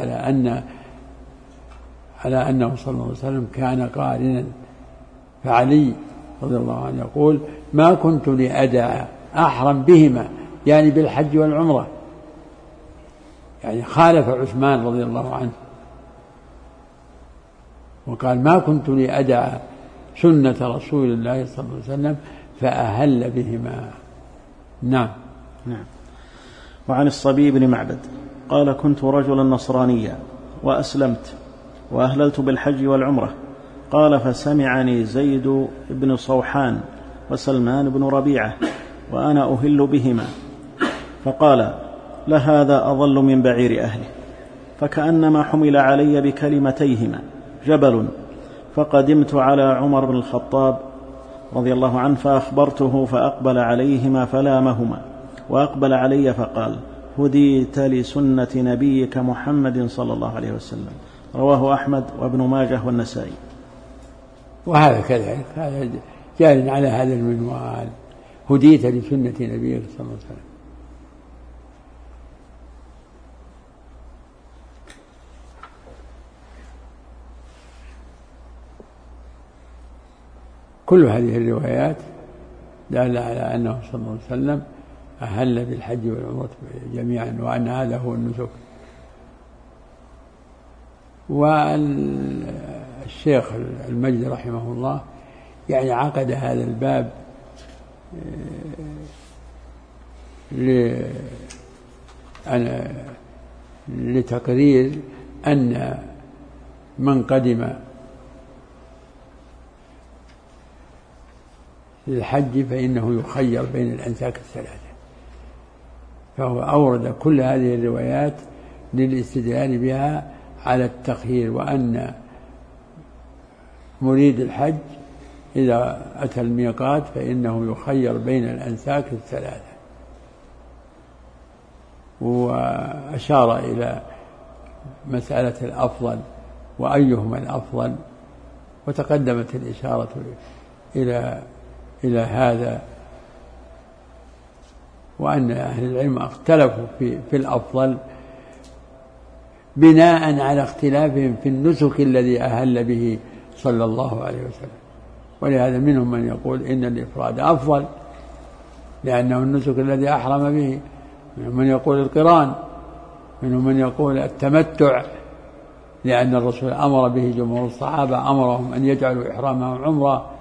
على أنه صلى الله عليه وسلم كان قارنا. فعلي رضي الله عنه يقول ما كنت لأدع أحرم بهما، يعني بالحج والعمرة، يعني خالف عثمان رضي الله عنه وقال ما كنت لأدع سنة رسول الله صلى الله عليه وسلم فأهل بهما. نعم. وعن الصبي بن معبد قال كنت رجلا نصرانيا وأسلمت وأهللت بالحج والعمرة. قال فسمعني زيد بن صوحان وسلمان بن ربيعة وأنا أهل بهما، فقال لهذا أضل من بعير أهله، فكأنما حمل علي بكلمتيهما جبل. فقدمت على عمر بن الخطاب رضي الله عنه فأخبرته فأقبل عليهما فلامهما، وأقبل علي فقال هديت لسنة نبيك محمد صلى الله عليه وسلم. رواه أحمد وابن ماجه والنسائي. وهذا كذلك، هذا جار على هذا المنوال، هديت لسنة نبيك صلى الله عليه وسلم. كل هذه الروايات دالة على أنه صلى الله عليه وسلم أهل بالحج والعمرة جميعا، وأن هذا هو النسك. والشيخ المجد رحمه الله يعني عقد هذا الباب لتقرير أن من قدم للحج فإنه يخير بين الأنساك الثلاثة، فهو أورد كل هذه الروايات للاستدلال بها على التخيير، وأن مريد الحج إذا أتى الميقات فإنه يخير بين الأنساك الثلاثة. وأشار إلى مسألة الأفضل وأيهما الأفضل، وتقدمت الإشارة إلى هذا، وأن أهل العلم اختلفوا في الأفضل بناء على اختلافهم في النسك الذي أهل به صلى الله عليه وسلم. ولهذا منهم من يقول إن الإفراد أفضل لأنه النسك الذي أحرم به، منهم من يقول القران، منهم من يقول التمتع لأن الرسول أمر به جمهور الصحابة، أمرهم أن يجعلوا إحرامهم عمرة.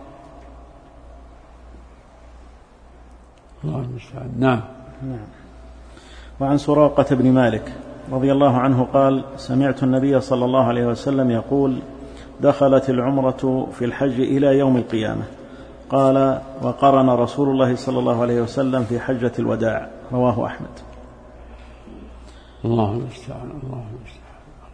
الله المستعان. نعم. وعن سراقة بن مالك رضي الله عنه قال سمعت النبي صلى الله عليه وسلم يقول دخلت العمرة في الحج إلى يوم القيامة. قال وقرن رسول الله صلى الله عليه وسلم في حجة الوداع. رواه أحمد. الله المستعان. الله المستعان.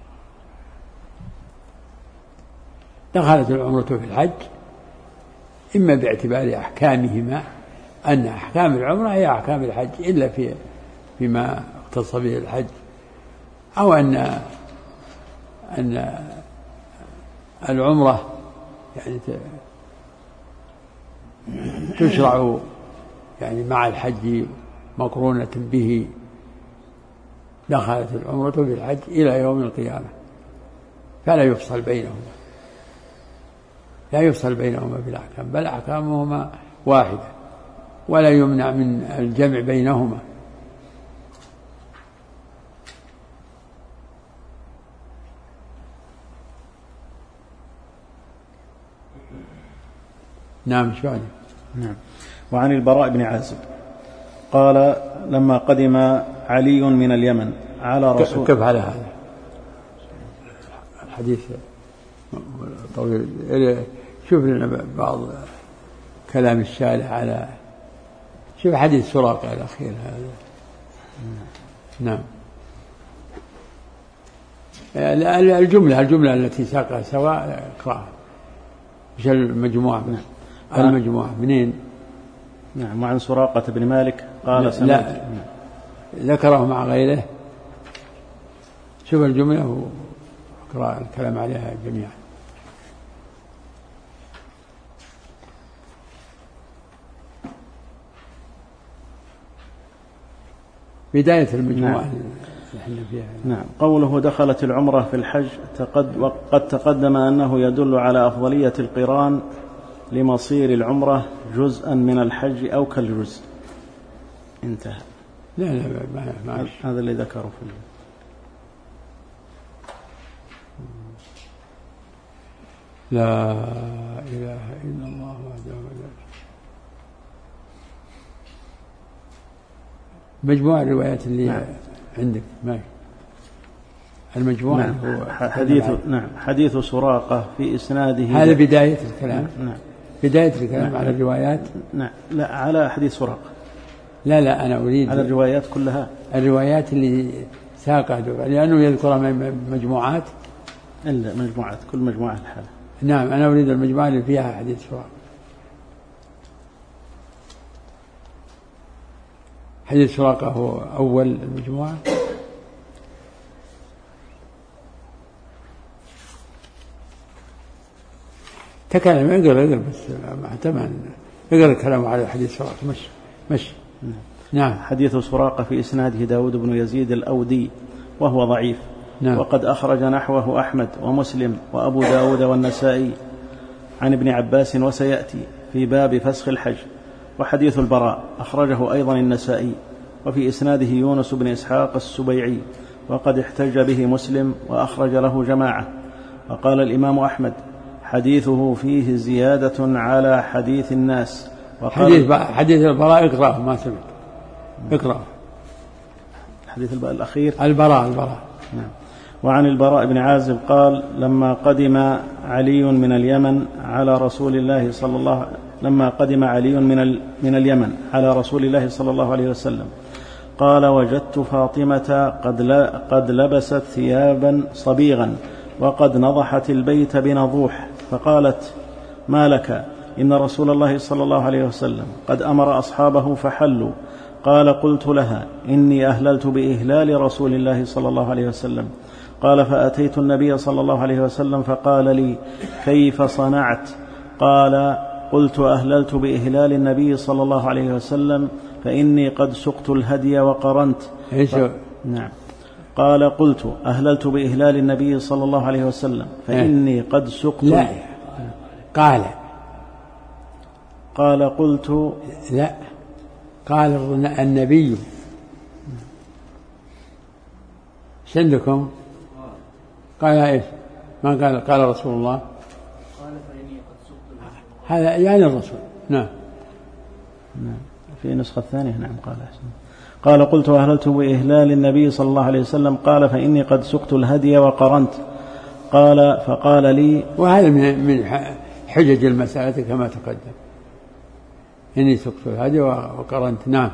دخلت العمرة في الحج إما باعتبار أحكامهما، أن أحكام العمرة هي أحكام الحج إلا فيما اختص به الحج، أو أن العمرة يعني تشرع يعني مع الحج مقرونة به. دخلت العمرة في الحج إلى يوم القيامة، فلا يفصل بينهما، لا يفصل بينهما بالأحكام، بل أحكامهما واحدة ولا يمنع من الجمع بينهما. نعم. نعم. وعن البراء بن عازب قال لما قدم علي من اليمن على رسول. كيف على هذا الحديث طويل؟ شوف لنا بعض كلام الشارع على شوف حديث سراقة الأخير هذا. نعم. الجملة التي ساقها سواء اقرأها مش المجموعة. المجموعة منين؟ نعم. وعن سراقة بن مالك قال لا ذكره مع غيره. شوف الجملة واقرأ الكلام عليها جميعا. بداية المجموعة. نعم. نعم. قوله دخلت العمرة في الحج وقد تقدم أنه يدل على أفضلية القران لمصير العمرة جزءا من الحج أو كالجزء. انتهى. لا ما هذا اللي ذكره في لا إله إلا الله وحده لا مجموعة الروايات اللي نعم. عندك ماشي. المجموعة نعم. حديث سراقة في إسناده هذا بداية الكلام. نعم. بداية الكلام على الروايات. نعم. لا على حديث سراقة. لا أنا أريد على الروايات كلها. الروايات اللي ساقها لأنه يذكر مجموعات. إلا مجموعات كل مجموعة الحالة. نعم أنا أريد المجموعة اللي فيها حديث سراقة. حديث سراقة هو أول المجموعة. تكلم اقرأ بس تمام اقرأ الكلام على حديث سراقة مش. نعم. حديث سراقة في إسناده داود بن يزيد الأودي وهو ضعيف. نعم. وقد أخرج نحوه أحمد ومسلم وأبو داود والنسائي عن ابن عباس وسيأتي في باب فسخ الحج. وحديث البراء أخرجه أيضا النسائي وفي إسناده يونس بن إسحاق السبيعي وقد احتج به مسلم وأخرج له جماعة. وقال الإمام أحمد حديثه فيه زيادة على حديث الناس. حديث البراء اقرأه ما سمعت اقرأه. حديث الأخير البراء. نعم. وعن البراء بن عازب قال لما قدم علي من اليمن على رسول الله صلى الله عليه وسلم قال وجدت فاطمة قد لبست ثيابا صبيغا وقد نضحت البيت بنضوح فقالت ما لك إن رسول الله صلى الله عليه وسلم قد أمر أصحابه فحلوا. قال قلت لها إني أهللت بإهلال رسول الله صلى الله عليه وسلم. قال فأتيت النبي صلى الله عليه وسلم فقال لي كيف صنعت؟ قال قلت أهللت بإهلال النبي صلى الله عليه وسلم فإني قد سقت الهدي وقرنت. نعم. قال قلت أهللت بإهلال النبي صلى الله عليه وسلم فإني قد سقت. لا قال قلت لا قال النبي عندكم قال ايش ما قال رسول الله قال فإني قد سقت هذا يعني الرسول. نعم. في نسخة ثانية. نعم. قال قلت أهللت بإهلال النبي صلى الله عليه وسلم قال فإني قد سقت الهدي وقرنت. قال فقال لي وهذا من حجج المسألة كما تقدم إني سقت الهدي وقرنت. نعم.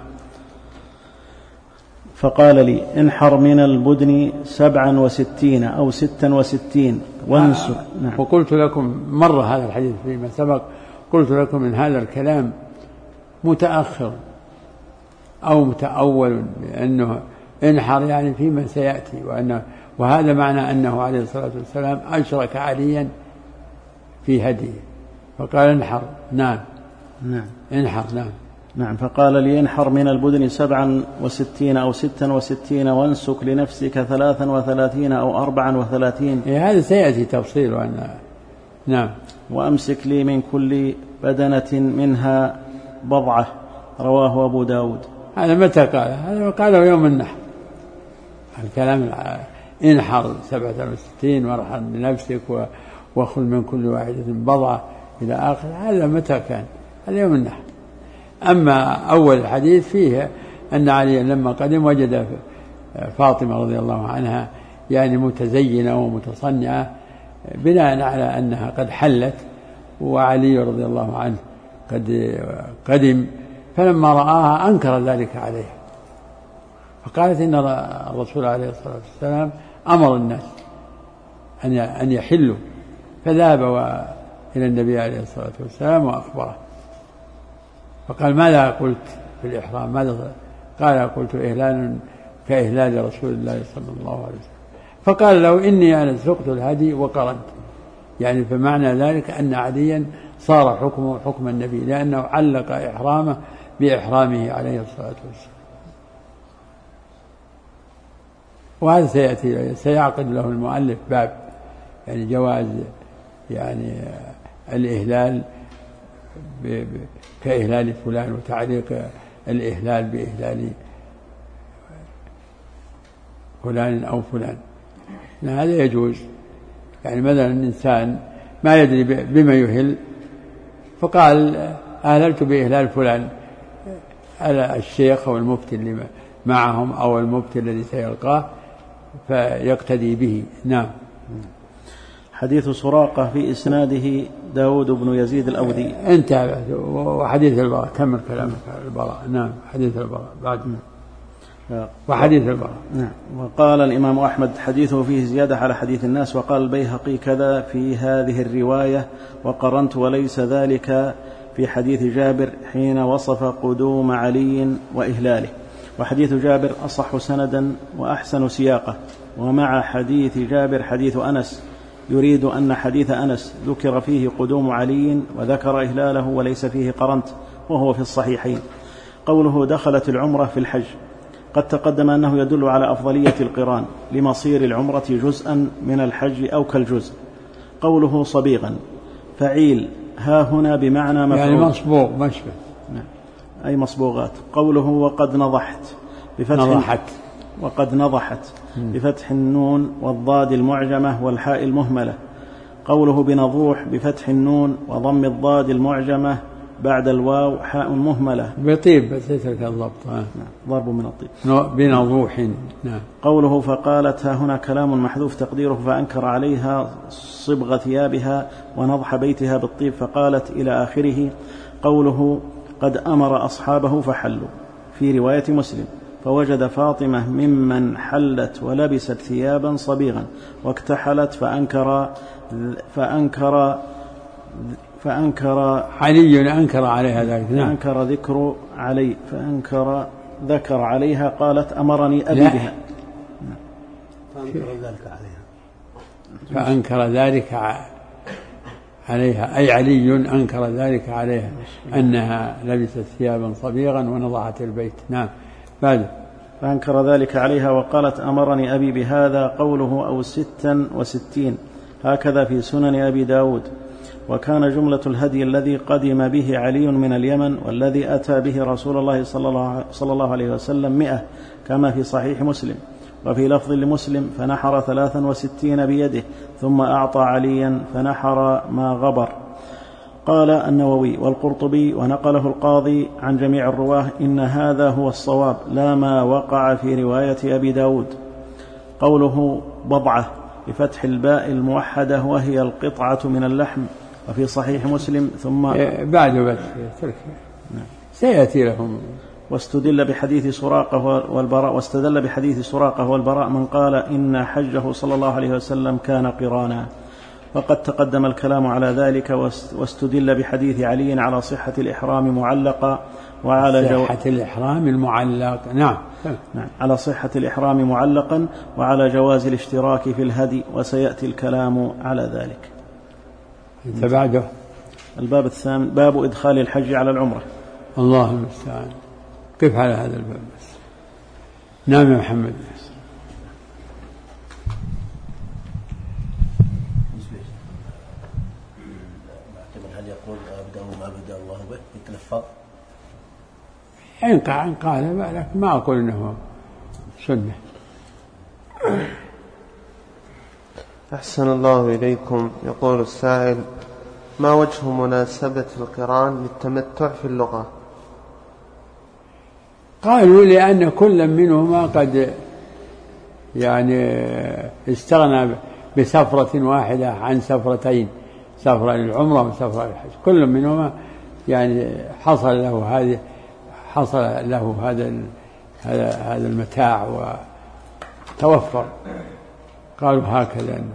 فقال لي انحر من البدن 67 أو 66 وانسك. نعم. وقلت لكم مرة هذا الحديث فيما سبق قلت لكم من هذا الكلام متأخر أو متأول لأنه انحر يعني فيما سيأتي وهذا معنى أنه عليه الصلاة والسلام أشرك عليا في هديه فقال انحر. نعم. انحر. نعم. فقال لي انحر من البدن 67 أو 66 وانسك لنفسك 33 أو 34. هذا سيأتي تفصيل نعم. وأمسك لي من كل بدنة منها بضعة. رواه أبو داود. هذا متى قال؟ هذا قاله يوم النحر. الكلام انحر 67 وارحل لنفسك وخذ من كل واحدة بضعة إلى آخر. هذا متى كان؟ هذا يوم النحر. أما أول الحديث فيه أن علي لما قدم وجد فاطمة رضي الله عنها يعني متزينة ومتصنعة بناء على أنها قد حلت، وعلي رضي الله عنه قد قدم، فلما رآها أنكر ذلك عليه، فقالت إن الرسول عليه الصلاة والسلام أمر الناس أن يحلوا، فذهب إلى النبي عليه الصلاة والسلام وأخبره، فقال ماذا قلت في الإحرام؟ ماذا قال؟ قلت إهلال كإهلال رسول الله صلى الله عليه وسلم. فقال له إني أنا سقت الهدي وقرنت، يعني فمعنى ذلك أن عليا صار حكمه حكم النبي، لأنه علق إحرامه بإحرامه عليه الصلاة والسلام. وهذا سيعقد له المؤلف باب يعني جواز يعني الإهلال كإهلال فلان، وتعليق الإهلال بإهلال فلان أو فلان، هذا يجوز. يعني مثلا الإنسان ما يدري بما يهل فقال أهللت بإهلال فلان، الشيخ أو المفتي اللي معهم أو المفتي الذي سيلقاه فيقتدي به. نعم. حديث سراقة في إسناده داود بن يزيد الأودي انتهى. وحديث البراء كمل كلامك. البراء نعم، حديث البراء بعد وحديث البراء نعم. وقال الإمام أحمد حديثه فيه زيادة على حديث الناس، وقال البيهقي كذا في هذه الرواية وقرنت، وليس ذلك في حديث جابر حين وصف قدوم علي وإهلاله. وحديث جابر أصح سندا وأحسن سياقة. ومع حديث جابر حديث أنس يريد أن حديث أنس ذكر فيه قدوم علي وذكر إهلاله وليس فيه قرنت، وهو في الصحيحين. قوله دخلت العمرة في الحج قد تقدم أنه يدل على أفضلية القران لمصير العمرة جزءا من الحج أو كالجزء. قوله صبيغا فعيل ها هنا بمعنى مفعول، يعني مصبوغ مشبه، أي مصبوغات. قوله وقد نضحت وقد نضحت بفتح النون والضاد المعجمة والحاء المهملة. قوله بنضوح بفتح النون وضم الضاد المعجمة بعد الواو حاء مهملة بطيب، بس يترك الضبط. ضرب من الطيب. بنضوح. نعم. قوله فقالت ها هنا كلام محذوف تقديره فأنكر عليها صبغ ثيابها ونضح بيتها بالطيب فقالت إلى آخره. قوله قد أمر أصحابه فحلوا في رواية مسلم، فوجد فاطمة ممن حلت ولبست ثيابا صبيغا واكتحلت فأنكر علي أنكر عليها ذلك. نعم. ذكر عليها قالت أمرني أبي بها. فأنكر ذلك عليها، أي علي أنكر ذلك عليها أنها لبست ثيابا صبيغا ونضحت البيت. نعم. بعد فأنكر ذلك عليها وقالت أمرني أبي بهذا. قوله أو 66 هكذا في سنن أبي داود. وكان جملة الهدي الذي قدم به علي من اليمن والذي أتى به رسول الله صلى الله عليه وسلم 100 كما في صحيح مسلم. وفي لفظ لمسلم فنحر 63 بيده ثم أعطى عليا فنحر ما غبر. قال النووي والقرطبي ونقله القاضي عن جميع الرواه إن هذا هو الصواب لا ما وقع في رواية أبي داود. قوله بضعة بفتح الباء الموحدة وهي القطعة من اللحم، وفي صحيح مسلم ثم بعد بس سيأتي لهم. واستدل بحديث سراقة والبراء من قال إن حجه صلى الله عليه وسلم كان قرانا، فقد تقدم الكلام على ذلك. واستدل بحديث علي على صحة الإحرام معلقا وعلى صحة الإحرام المعلق. نعم. على صحة الإحرام معلقا وعلى جواز الاشتراك في الهدي، وسيأتي الكلام على ذلك. بعده الباب الثامن باب إدخال الحج على العمرة. الله المستعان. كيف على هذا الباب بس؟ نعم يا محمد. هل يقول أبدأ ما بدأ الله به يتلفظ؟ إن قال لكن ما أقول إنه سنة. أحسن الله إليكم. يقول السائل: ما وجه مناسبة القران للتمتع في اللغة؟ قالوا لأن كل منهما قد يعني استغنى بسفرة واحدة عن سفرتين، سفرة للعمرة وسفرة للحج، كل منهما يعني حصل له هذا المتاع وتوفر. قالوا هكذا أنه.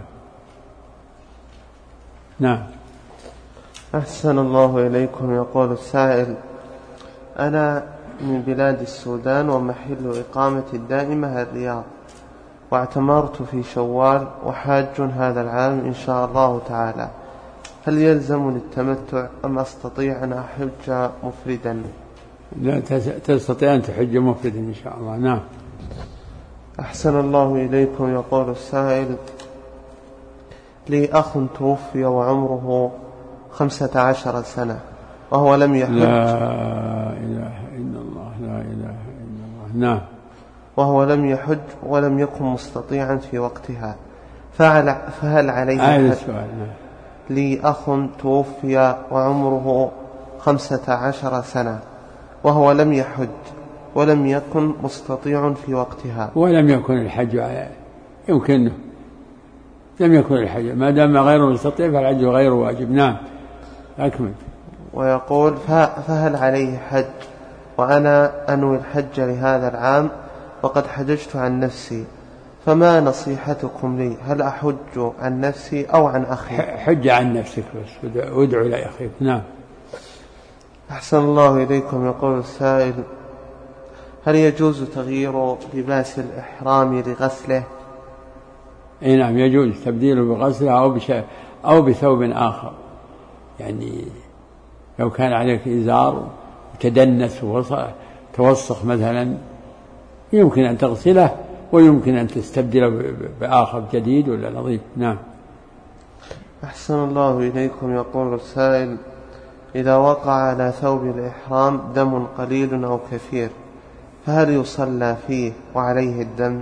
نعم. أحسن الله إليكم. يقول السائل: أنا من بلاد السودان ومحل إقامتي الدائمة الرياض، واعتمرت في شوال وحاج هذا العام إن شاء الله تعالى، هل يلزمني التمتع أم أستطيع أن أحج مفردا؟ لا، تستطيع أن تحج مفردا إن شاء الله. نعم. أحسن الله إليكم. يقول السائل: لي أخ توفي وعمره 15 سنة وهو لم يحج. لا إله إلا الله، لا إله إلا الله. نعم. وهو لم يحج ولم يكن مستطيعا في وقتها، فهل عليه حج؟ لي أخ توفي وعمره 15 سنة وهو لم يحج ولم يكن مستطيع في وقتها. ولم يكن الحج يمكنه، لم يكن الحج ما دام غير مستطيع فالحج غير واجب. نعم. أكمل. ويقول: فهل عليه حج وأنا أنوي الحج لهذا العام وقد حججت عن نفسي، فما نصيحتكم لي؟ هل أحج عن نفسي أو عن أخي؟ حج عن نفسك بس وادعو إلى أخيك. نعم. أحسن الله إليكم. يقول السائل: هل يجوز تغيير لباس الإحرام لغسله؟ أي نعم، يجوز تبديله بغسله أو بثوب آخر. يعني لو كان عليك إزار وتدنس وتوسخ مثلا يمكن أن تغسله ويمكن أن تستبدله بآخر جديد ولا نظيف. نعم. أحسن الله إليكم. يقول السائل: إذا وقع على ثوب الإحرام دم قليل أو كثير فهل يصلى فيه وعليه الدم؟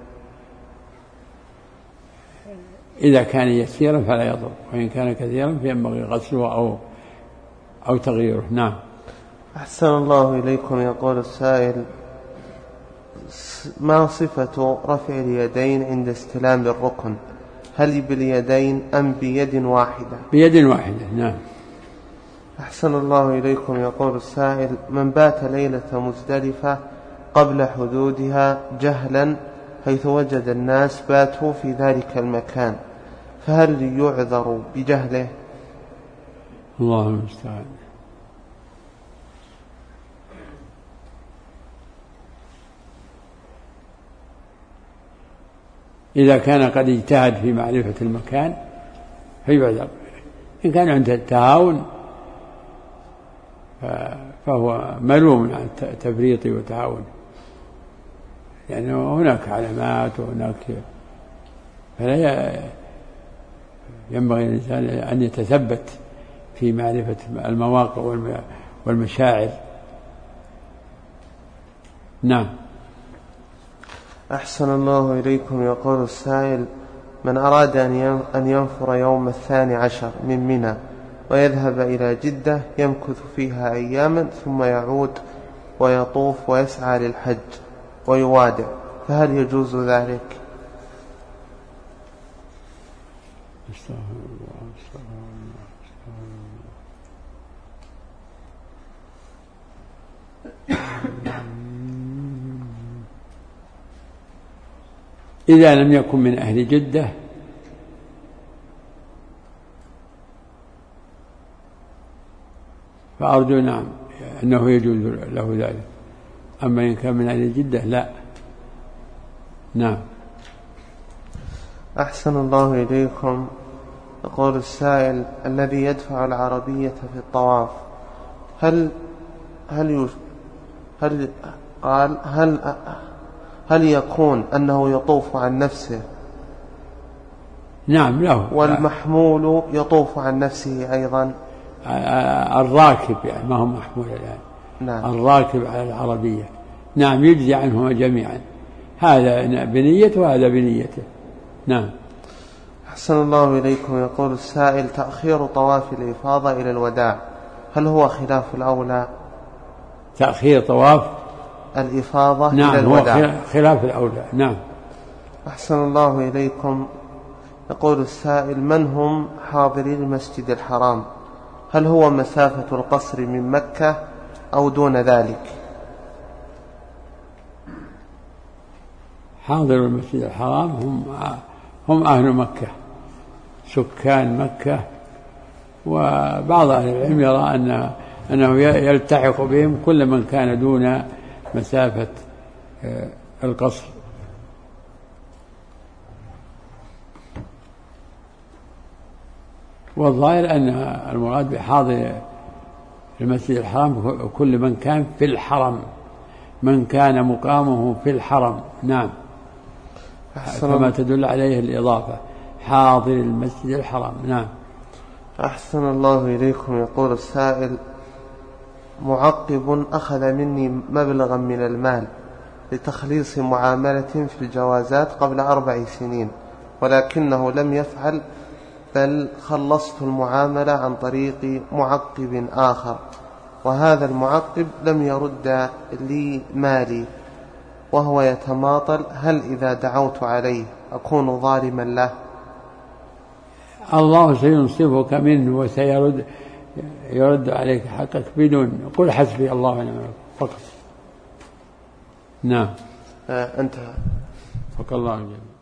إذا كان يسيرا فلا يضر، وإن كان كثيرا فينبغي غسله أو تغييره. نعم. أحسن الله إليكم. يقول السائل: ما صفة رفع اليدين عند استلام الركن؟ هل باليدين أم بيد واحدة؟ بيد واحدة. نعم. أحسن الله إليكم. يقول السائل: من بات ليلة مزدلفة قبل حدودها جهلا حيث وجد الناس باتوا في ذلك المكان، فهل يعذر بجهله؟ الله المستعان. إذا كان قد اجتهد في معرفة المكان فيعذر، إن كان عند التهاون فهو ملوم عن التفريط والتهاون، يعني هناك علامات وهناك، فلا ينبغي الإنسان أن يتثبت في معرفة المواقع والمشاعر. نعم. أحسن الله إليكم. يقول السائل: من أراد أن ينفر يوم 12 من منى ويذهب إلى جدة يمكث فيها أياما ثم يعود ويطوف ويسعى للحج ويوادع، فهل يجوز ذلك؟ إذا لم يكن من أهل جدة فأرجو نعم أنه يجوز له ذلك، أما إن كان من أهل جدة لا. نعم. أحسن الله إليكم. يقول السائل: الذي يدفع العربية في الطواف هل يكون أنه يطوف عن نفسه؟ نعم له. والمحمول يطوف عن نفسه أيضا؟ الراكب يعني ما هو محمول الآن. نعم. الراكب على العربية نعم يجزي عنهما جميعا، هذا بنيته وهذا بنيته. نعم. أحسن الله إليكم. يقول السائل: تأخير طواف الإفاضة إلى الوداع هل هو خلاف الأولى؟ تأخير طواف الإفاضة نعم إلى الوداع. هو خلاف الأولى. نعم. أحسن الله إليكم. يقول السائل: من هم حاضري المسجد الحرام؟ هل هو مسافة القصر من مكة أو دون ذلك؟ حاضر المسجد الحرام هم أهل مكة، سكان مكة، وبعض أهل العلم يرى أنه يلتحق بهم كل من كان دون مسافة القصر. والظاهر أن المراد بحاضر المسجد الحرام كل من كان في الحرم، من كان مقامه في الحرم. نعم، كما تدل عليه الإضافة، حاضر المسجد الحرام. نعم. أحسن الله إليكم. يقول السائل: معقب أخذ مني مبلغا من المال لتخليص معاملة في الجوازات قبل 4 سنين، ولكنه لم يفعل، بل خلصت المعاملة عن طريق معقب آخر، وهذا المعقب لم يرد لي مالي وهو يتماطل، هل إذا دعوت عليه أكون ظالما له؟ الله سينصفك منه وسيرد عليك حقك بدون، قل حسبي الله ونعم الوكيل فقط. نعم. انتهى. فق الله جل.